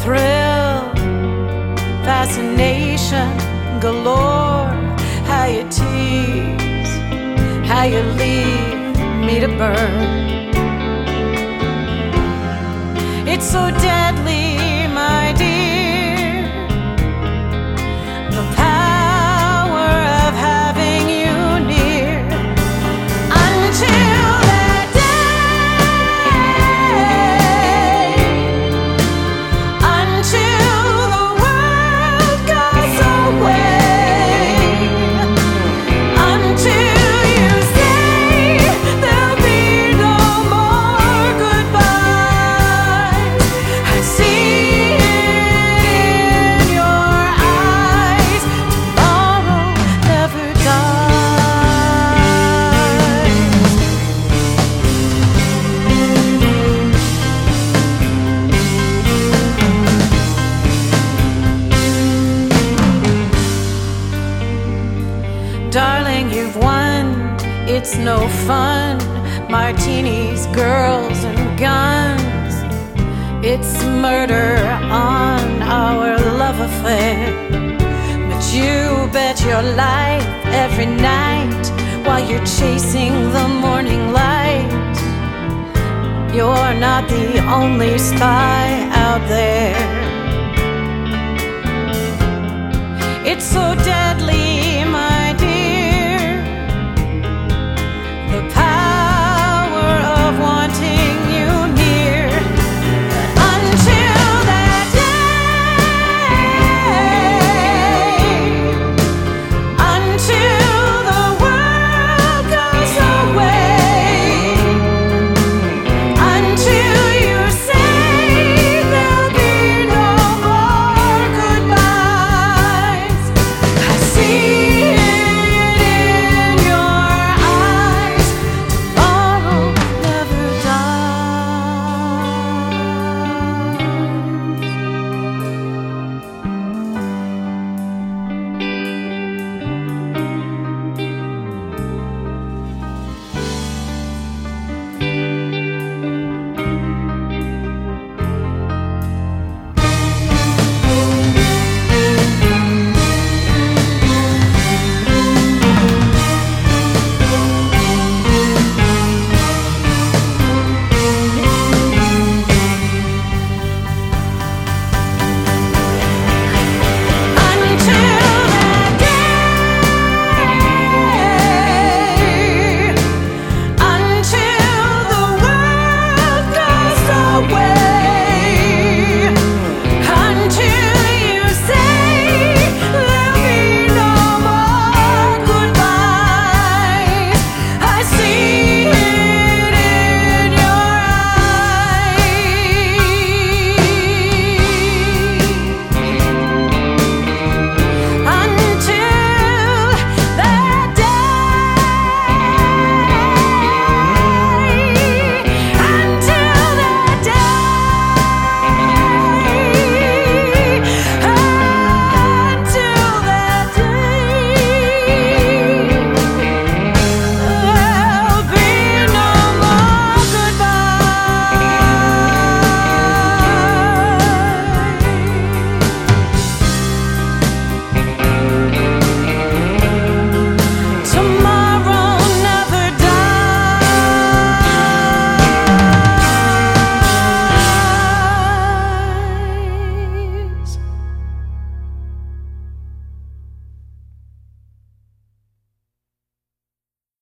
thrill, fascination galore. How you tease, how you leave me to burn. It's so deadly, my dear, the power of having you near. Until that day, until the world goes away, until you say there'll be no more goodbyes. I see it in your eyes. Tomorrow never dies. Darling, you've won. It's no fun. Martinis, girls, and guns. It's murder on our love affair. But you bet your life every night while you're chasing the morning light. You're not the only spy out there. It's so deadly,